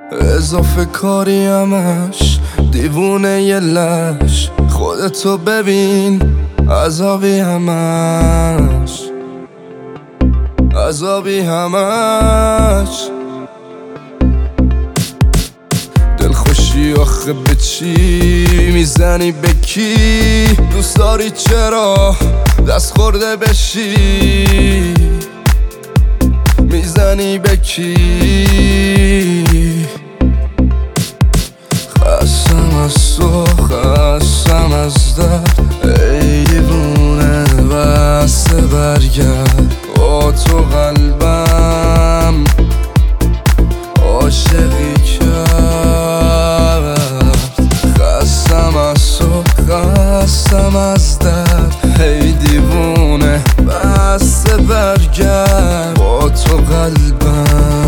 اضافه کاری همش دیوونه یه لش، خودتو ببین عذابی همش، عذابی همش. دلخوشی آخه به چی میزنی، به کی دوست داری، چرا دست خورده بشی، میزنی به کی؟ خستم از تو، خستم از درد، ای دیوونه بسته برگرد با تو قلبم عاشقی کرد. خستم از تو، خستم از درد، ای دیوونه بسته برگرد با تو قلبم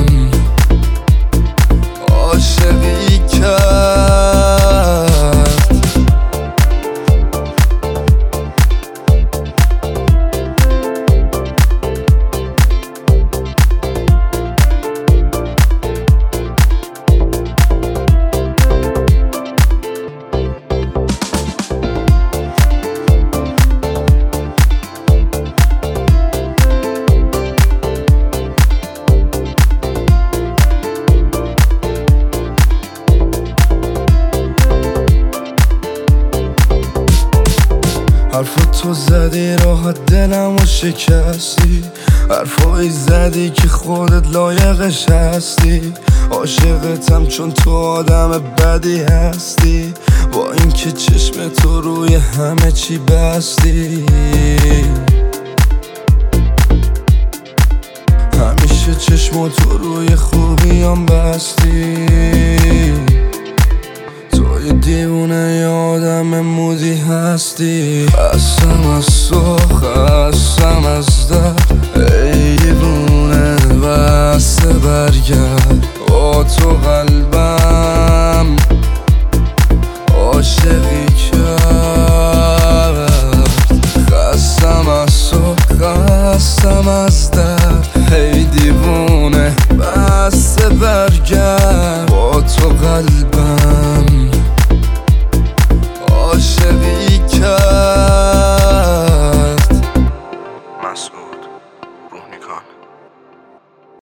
عاشقی کرد. حرفا تو زدی راحت دلمو شکستی، حرفایی زدی که خودت لایقش هستی. عاشقتم چون تو آدم بدی هستی، با اینکه چشم تو روی همه چی بستی. همیشه چشم تو روی خوبیام بستی. یه دیوونه یه آدم مودی هستی. خستم از تو، خستم از درد، ای دیوونه بسته برگرد با تو قلبم عاشقی